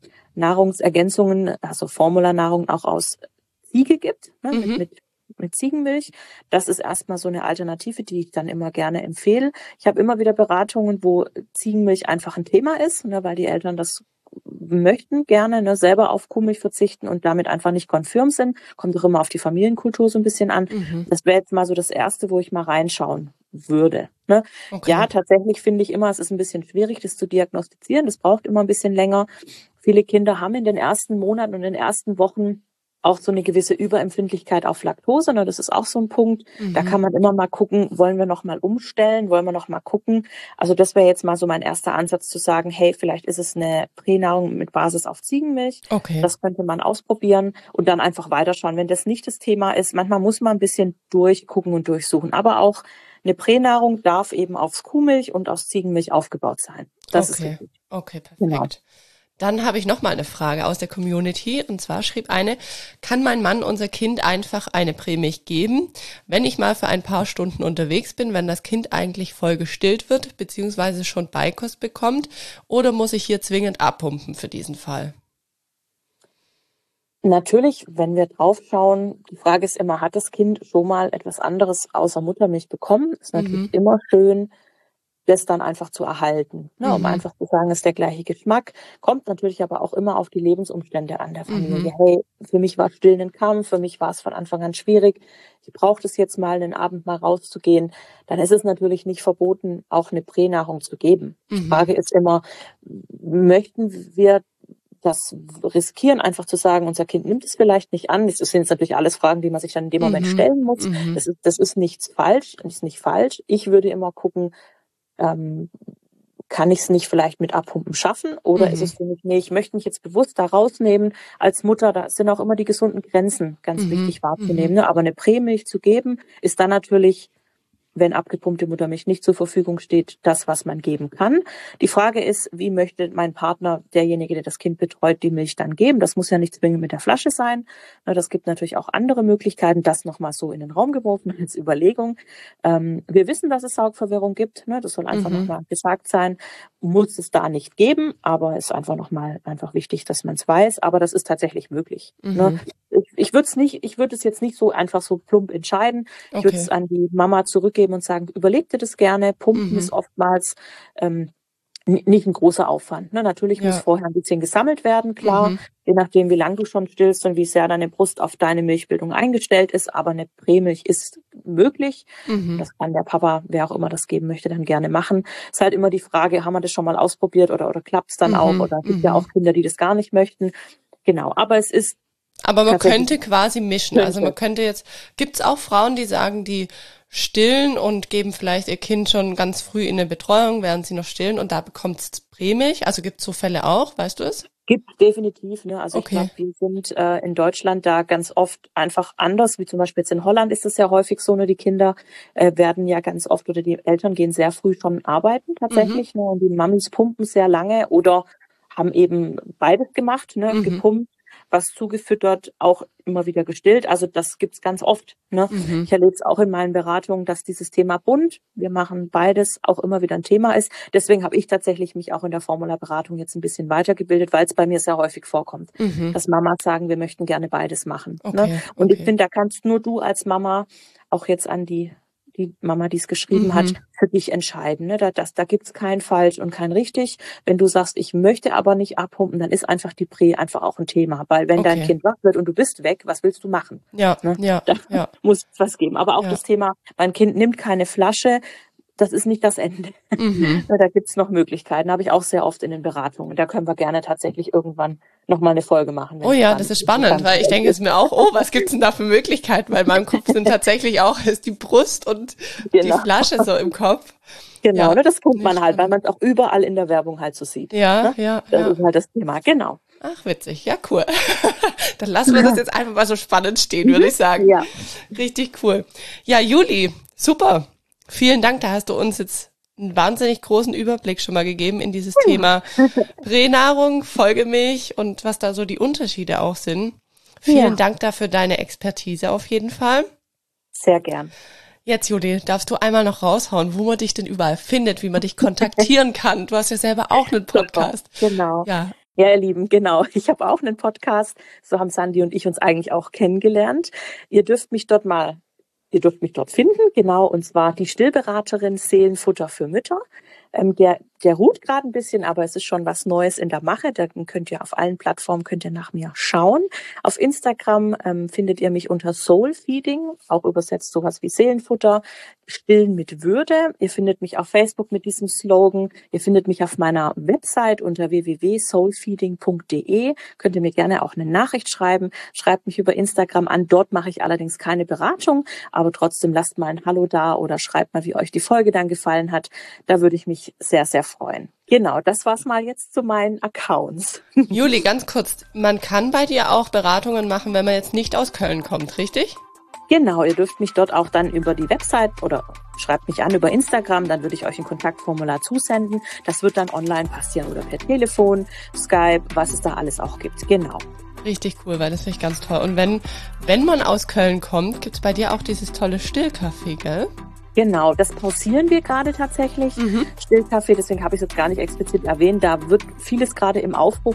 Nahrungsergänzungen, also Formularnahrung auch aus Ziege gibt, ne? Mit, mhm, mit, mit Ziegenmilch. Das ist erstmal so eine Alternative, die ich dann immer gerne empfehle. Ich habe immer wieder Beratungen, wo Ziegenmilch einfach ein Thema ist, ne? Weil die Eltern das möchten gerne, ne, selber auf Kuhmilch verzichten und damit einfach nicht konfirm sind. Kommt auch immer auf die Familienkultur so ein bisschen an. mhm. Das wäre jetzt mal so das Erste, wo ich mal reinschauen würde. Ne? Ja, Okay. tatsächlich finde ich immer, es ist ein bisschen schwierig, das zu diagnostizieren. Das braucht immer ein bisschen länger. Viele Kinder haben in den ersten Monaten und in den ersten Wochen auch so eine gewisse Überempfindlichkeit auf Laktose. Ne? Das ist auch so ein Punkt. Da Mhm. kann man immer mal gucken, wollen wir noch mal umstellen, wollen wir noch mal gucken. Also das wäre jetzt mal so mein erster Ansatz zu sagen, hey, vielleicht ist es eine Pränahrung mit Basis auf Ziegenmilch. Okay. Das könnte man ausprobieren und dann einfach weiterschauen. Wenn das nicht das Thema ist, manchmal muss man ein bisschen durchgucken und durchsuchen. Aber auch eine Pränahrung darf eben aus Kuhmilch und aus Ziegenmilch aufgebaut sein. Das ist Okay. richtig. Okay, Genau. perfekt. Dann habe ich noch mal eine Frage aus der Community. Und zwar schrieb eine, kann mein Mann unser Kind einfach eine Prämilch geben, wenn ich mal für ein paar Stunden unterwegs bin, wenn das Kind eigentlich voll gestillt wird, beziehungsweise schon Beikost bekommt, oder muss ich hier zwingend abpumpen für diesen Fall? Natürlich, wenn wir drauf schauen, die Frage ist immer, hat das Kind schon mal etwas anderes außer Muttermilch bekommen? Ist natürlich Mhm, immer schön, das dann einfach zu erhalten, ne, um mhm, einfach zu sagen, es ist der gleiche Geschmack. Kommt natürlich aber auch immer auf die Lebensumstände an der Familie. mhm, Hey, für mich war Stillen ein Kampf, für mich war es von Anfang an schwierig. Ich brauche das jetzt mal, einen Abend mal rauszugehen. Dann ist es natürlich nicht verboten, auch eine Pränahrung zu geben. Die mhm, Frage ist immer, möchten wir das riskieren, einfach zu sagen, unser Kind nimmt es vielleicht nicht an. Das sind jetzt natürlich alles Fragen, die man sich dann in dem Moment mhm, stellen muss. mhm, Das ist nichts falsch, ist nicht falsch. Ich würde immer gucken, ähm, kann ich es nicht vielleicht mit Abpumpen schaffen oder ist es für mich, nee, ich möchte mich jetzt bewusst da rausnehmen als Mutter, da sind auch immer die gesunden Grenzen ganz wichtig wahrzunehmen. Ne? Aber eine Prämilch zu geben, ist dann natürlich, wenn abgepumpte Muttermilch nicht zur Verfügung steht, das, was man geben kann. Die Frage ist, wie möchte mein Partner, derjenige, der das Kind betreut, die Milch dann geben? Das muss ja nicht zwingend mit der Flasche sein. Das gibt natürlich auch andere Möglichkeiten. Das nochmal so in den Raum geworfen als Überlegung. Wir wissen, dass es Saugverwirrung gibt. Das soll einfach nochmal gesagt sein. Muss es da nicht geben, aber es ist einfach nochmal einfach wichtig, dass man es weiß. Aber das ist tatsächlich möglich. Ich würde es jetzt nicht so einfach so plump entscheiden. Ich würde es an die Mama zurückgeben und sagen, überleg dir das gerne. Pumpen ist oftmals nicht ein großer Aufwand. Natürlich muss vorher ein bisschen gesammelt werden, klar. Je nachdem, wie lange du schon stillst und wie sehr deine Brust auf deine Milchbildung eingestellt ist. Aber eine Prämilch ist möglich. Das kann der Papa, wer auch immer das geben möchte, dann gerne machen. Es ist halt immer die Frage, haben wir das schon mal ausprobiert oder klappt es dann auch? Oder es gibt ja auch Kinder, die das gar nicht möchten. Genau, aber es ist Aber man könnte quasi mischen. Also man könnte jetzt, gibt's auch Frauen, die sagen, die stillen und geben vielleicht ihr Kind schon ganz früh in eine Betreuung, während sie noch stillen und da bekommt's Prämilch. Also gibt's so Fälle auch, weißt du es? Gibt definitiv. Also ich glaube, wir sind in Deutschland da ganz oft einfach anders, wie zum Beispiel jetzt in Holland ist es ja häufig so, die Kinder werden ja ganz oft oder die Eltern gehen sehr früh schon arbeiten tatsächlich. Und die Mamis pumpen sehr lange oder haben eben beides gemacht, gepumpt, was zugefüttert, auch immer wieder gestillt. Also das gibt's ganz oft. Ich erlebe es auch in meinen Beratungen, dass dieses Thema bunt, wir machen beides, auch immer wieder ein Thema ist. Deswegen habe ich tatsächlich mich auch in der Formularberatung jetzt ein bisschen weitergebildet, weil es bei mir sehr häufig vorkommt, dass Mamas sagen, wir möchten gerne beides machen. Und ich finde, da kannst nur du als Mama auch jetzt an die Mama, die es geschrieben hat, für dich entscheiden. Da gibt's kein falsch und kein richtig. Wenn du sagst, ich möchte aber nicht abpumpen, dann ist einfach die Prä einfach auch ein Thema. Weil wenn dein Kind wach wird und du bist weg, was willst du machen? Da muss es was geben. Aber auch das Thema, mein Kind nimmt keine Flasche, das ist nicht das Ende. Da gibt's noch Möglichkeiten, habe ich auch sehr oft in den Beratungen. Da können wir gerne tatsächlich irgendwann nochmal eine Folge machen. Oh ja, das ist spannend, weil ich denke es mir auch, was gibt's denn da für Möglichkeiten? Weil in meinem Kopf sind tatsächlich auch ist die Brust und die Flasche so im Kopf. Genau, das kennt man halt, weil man es auch überall in der Werbung halt so sieht. Das ist halt das Thema, genau. Ach, witzig, ja, cool. Dann lassen wir das jetzt einfach mal so spannend stehen, würde ich sagen. Ja. Richtig cool. Ja, Juli, super. Vielen Dank, da hast du uns jetzt einen wahnsinnig großen Überblick schon mal gegeben in dieses Thema Pränahrung, Folgemilch und was da so die Unterschiede auch sind. Vielen Dank dafür deine Expertise auf jeden Fall. Sehr gern. Jetzt, Juli, darfst du einmal noch raushauen, wo man dich denn überall findet, wie man dich kontaktieren kann. Du hast ja selber auch einen Podcast. Genau. Ja, ihr Lieben, genau. Ich habe auch einen Podcast. So haben Sandy und ich uns eigentlich auch kennengelernt. Ihr dürft mich dort finden, genau, und zwar die Stillberaterin Seelenfutter für Mütter. Der ruht gerade ein bisschen, aber es ist schon was Neues in der Mache. Da könnt ihr auf allen Plattformen nach mir schauen. Auf Instagram findet ihr mich unter Soul Feeding, auch übersetzt sowas wie Seelenfutter, Stillen mit Würde. Ihr findet mich auf Facebook mit diesem Slogan. Ihr findet mich auf meiner Website unter www.soulfeeding.de. Könnt ihr mir gerne auch eine Nachricht schreiben. Schreibt mich über Instagram an. Dort mache ich allerdings keine Beratung, aber trotzdem lasst mal ein Hallo da oder schreibt mal, wie euch die Folge dann gefallen hat. Da würde ich mich sehr, sehr freuen. Genau, das war's mal jetzt zu meinen Accounts. Juli, ganz kurz, man kann bei dir auch Beratungen machen, wenn man jetzt nicht aus Köln kommt, richtig? Genau, ihr dürft mich dort auch dann über die Website oder schreibt mich an über Instagram, dann würde ich euch ein Kontaktformular zusenden. Das wird dann online passieren oder per Telefon, Skype, was es da alles auch gibt. Genau. Richtig cool, weil das finde ich ganz toll. Und wenn man aus Köln kommt, gibt's bei dir auch dieses tolle Stillcafé, gell? Genau, das pausieren wir gerade tatsächlich. Stillcafé, deswegen habe ich es jetzt gar nicht explizit erwähnt. Da wird vieles gerade im Aufbruch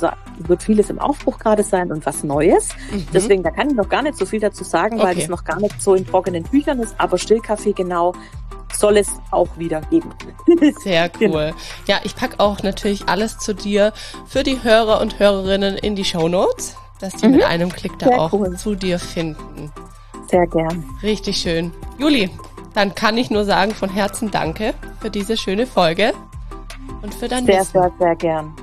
gerade sein und was Neues. Deswegen, da kann ich noch gar nicht so viel dazu sagen, weil es noch gar nicht so in trockenen Tüchern ist. Aber Stillcafé, genau, soll es auch wieder geben. Sehr cool. Genau. Ja, ich packe auch natürlich alles zu dir für die Hörer und Hörerinnen in die Shownotes, dass die mit einem Klick da auch zu dir finden. Sehr gern. Richtig schön. Juli, dann kann ich nur sagen, von Herzen danke für diese schöne Folge und für dein Wissen. Sehr, sehr, sehr gern.